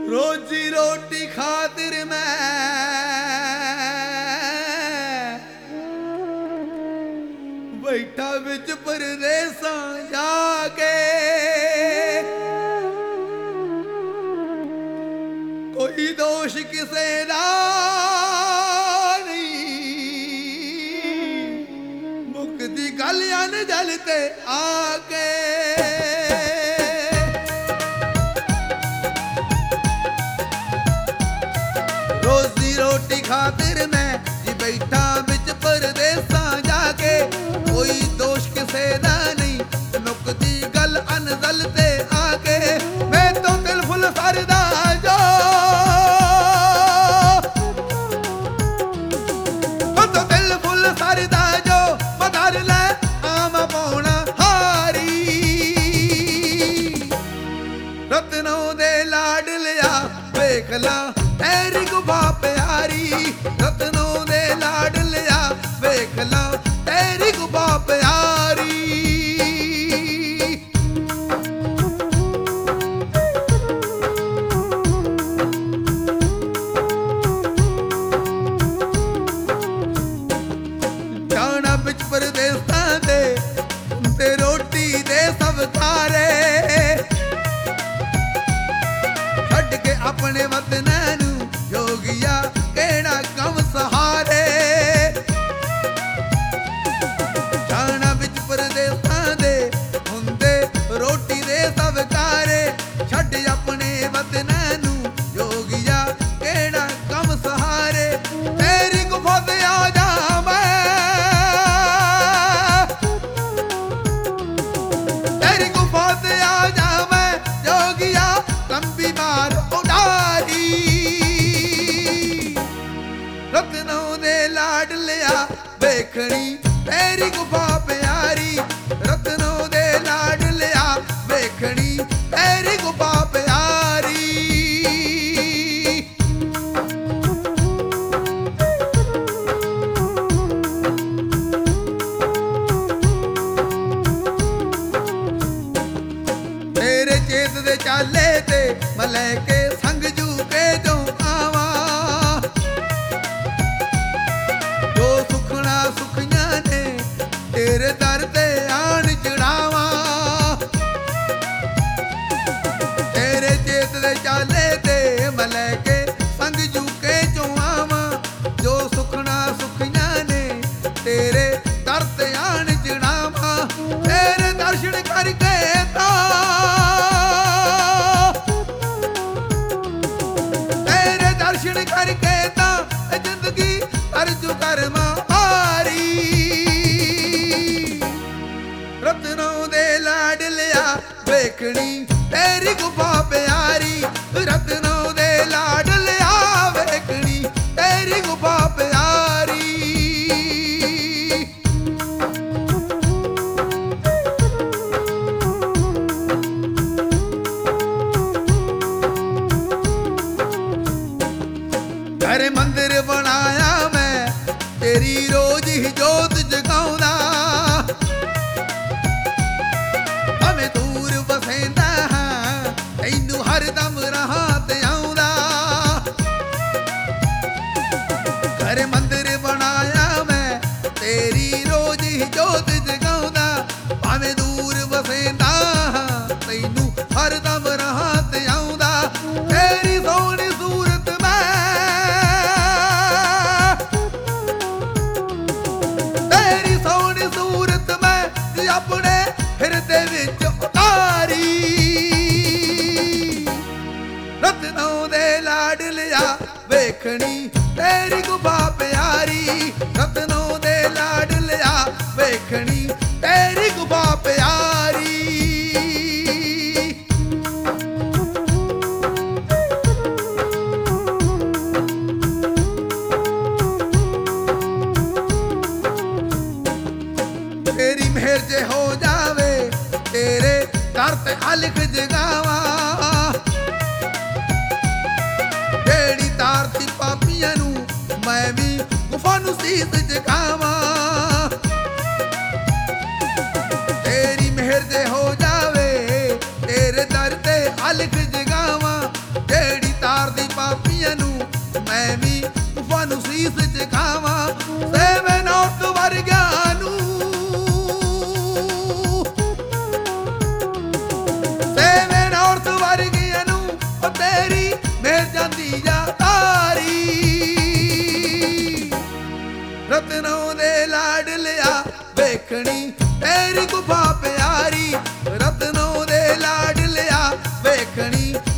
रोजी रोटी खातिर मैं बैठा विच परदेसां जाके। कोई दोष किसे दा नहीं, मुकदी गल अन जल ते आके। रोजी रोटी खातिर मैं जी बैठा विच परदेसां जाके। कोई दोष किसे दा नहीं, मुकदी गल अनजल ते आके। मैं तो दिल फुल सरदा जो, मैं तो दिल फुल सरदा जो बदल ले आम पौना हारी। रत्नों दे लाड लिया वेख ला तेरी गुफा प्यारी। रत्नों दे लाड लिया वेख ला तेरी गुफा प्यारी। जाना बिच परदेसां दे ते रोटी दे सब खारे। छड्ड के अपने वतन नू जोगिया केड़ा कम सहारे। जाना बिच परदेसां दे हुंदे रोटी दे सब कारे। छड्ड अपने वतन नू जोगिया केड़ा कम सहारे। तेरी गुफा ते आ जा मैं, तेरी गुफा ते आ जा मैं जोगिया लंबी मार उडारी। रत्नों दे लाड लिया वेखनी तेरी गुफा प्यारी। रत्नों दे लाड लिया वेखनी तेरी गुफा प्यारी। तेरे चेत दे चाले ते मैं लैके संग जूके जो आवा। जो सुखना सुखियां ने तेरे दर ते आन चढ़ावा। तेरे चेत दे चाले ते मैं लैके संग जूके जो आवा। जो सुखना सुखियां ने तेरे दर ते आन चढ़ावा। तेरे दर्शन करके ता करके ता जिंदगी अर्जू कर्मा हारी। रत्नों दे लाड लिया वेखनी तेरी गुफा प्यारी। रत्नों दे लाड लिया वेखनी तेरी गुफा प्यारी। घर मंदिर बनाया मैं तेरी रोज ही जोत जगाउंदा। भावें दूर बसेंदा हां तैनू हरदम राह ते आउंदा। घर मंदिर बनाया मैं तेरी रोज ही जोत जगाउंदा। भावें दूर बसेंदा हां तैनू हरदम राह ते आउंदा। तेरी सोहनी सूरत अपने हिरदे विच उतारी। रत्नों दे लाड लिया वेखनी तेरी गुफा प्यारी। रत्नों दे लाड लिया वेखनी तेरी गुफा प्यारी। तेरी मेहर जे हो जावे तेरे दर ते अलख जगावा। जेड़ी तारती पापियां नू मैं भी गुफा नू सीस जगावा। तेरी मेहर जे हो जावे तेरे दर ते अलख जगावा। जेड़ी ਵੇਖਣੀ ਤੇਰੀ ਗੁਫਾ ਪਿਆਰੀ, ਰਤਨੋਂ ਦੇ ਲਾਡ ਲਿਆ ਵੇਖਣੀ